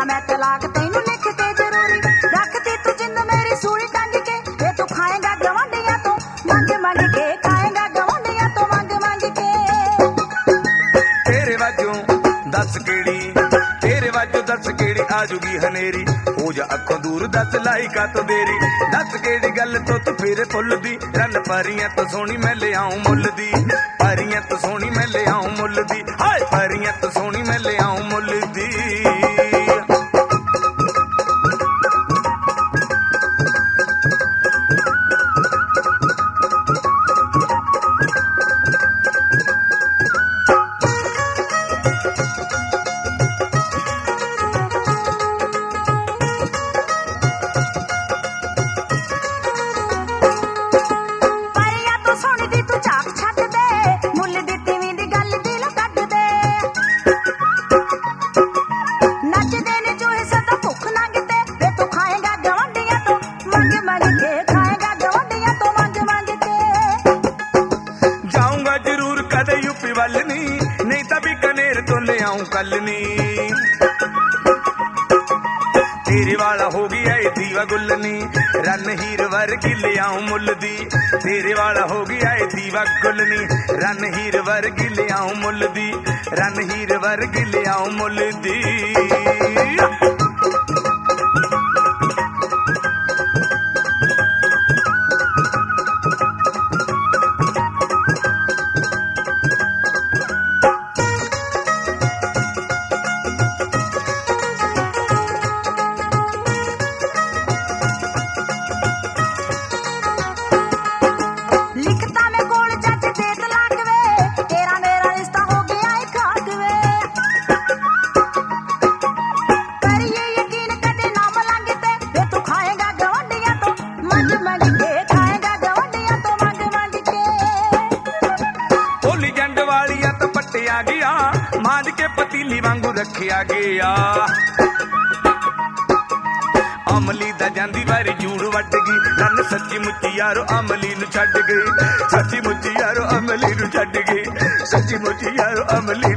मैं तलाक तेनू लिख के जरूरी रखती तू जिंद मेरी सूली टंग के ये तू खाएगा गवांडियां तो मांग मांग के खाएगा गवांडियां तो मांग मांग के तेरे वाजों दस केड़ी आजूगी हनेरी हो जा अखों दूर दस लाई का तो देरी दस केड़ी गल तो तू फिर फुल दी रन परियां तो सोनी मैं ले आऊं मुल दी परियां तो सोनी मैं ले आऊं मुल दी हाय परियां तो सोनी मैं ले आऊं मुल दी नहीं तभी कनेर तो ले आऊं कलनी तेरे वाला हो गया ये दीवा गुलनी रन हीर वर्गी ले आऊं मुल दी तेरे वाला हो गया ये दीवा गुलनी रन हीर वर्गी ले आऊं मुल दी रन हीर वर्गी ले आऊं मुल दी आ गया मांझ के पतीली वांगू रखिया गया अमली दा जांदी वारी जूड़ वट गई रन सच्ची मुच्ची यारो अमली नु छड्ड गई सच्ची मुच्ची यारो अमली नु छड्ड गई सच्ची मुच्ची यारो अमली